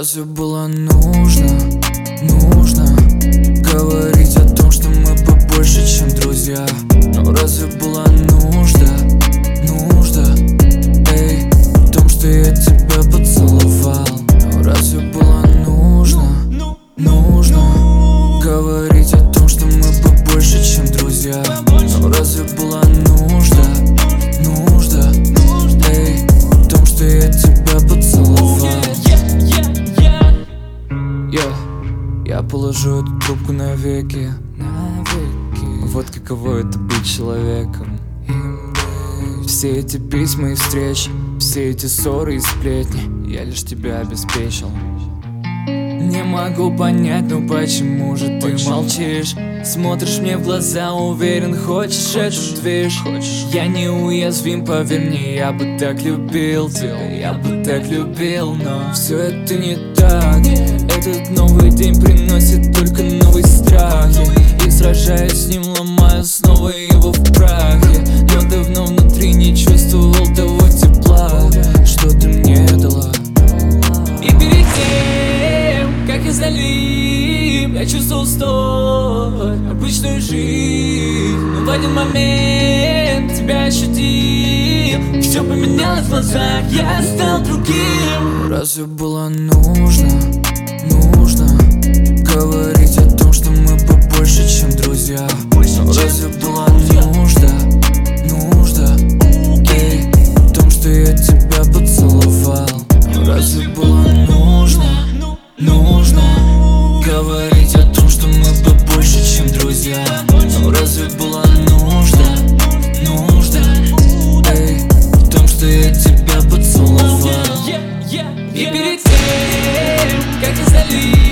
Разве было нужно говорить о том, что мы побольше, чем друзья? Но разве была нужда, эй, в том, что я тебя поцеловал? Но разве было нужно говорить о том, что мы побольше, чем друзья? Но разве была нужда, эй, в том, что я тебя поцеловал? Я положу эту трубку навеки. Вот каково это быть человеком. Все эти письма и встречи, все эти ссоры и сплетни я лишь тебя обеспечил. Не могу понять, ну почему же ты молчишь? Смотришь мне в глаза, уверен, хочешь эту движ. Я неуязвим, поверь мне, я бы так любил тебя, я бы так любил, но все это не так. Этот новый день приносит только новые страхи, и сражаясь с ним, ломаю снова его в прахе. Но давно внутри не чувствовал того тепла, что ты мне дала. И перед тем, как я залип, я чувствовал столь обычную жизнь, но в один момент тебя ощутил. Все поменялось в глазах, я стал другим. Разве было нужно говорить о том, что мы побольше, чем друзья? Но разве была нужда, эй, в том, что я тебя поцеловал? Но разве было нужно говорить о том, что мы побольше, чем друзья? Но разве была нужда, эй, в том, что я тебя поцеловал? И перед тем, как я залип,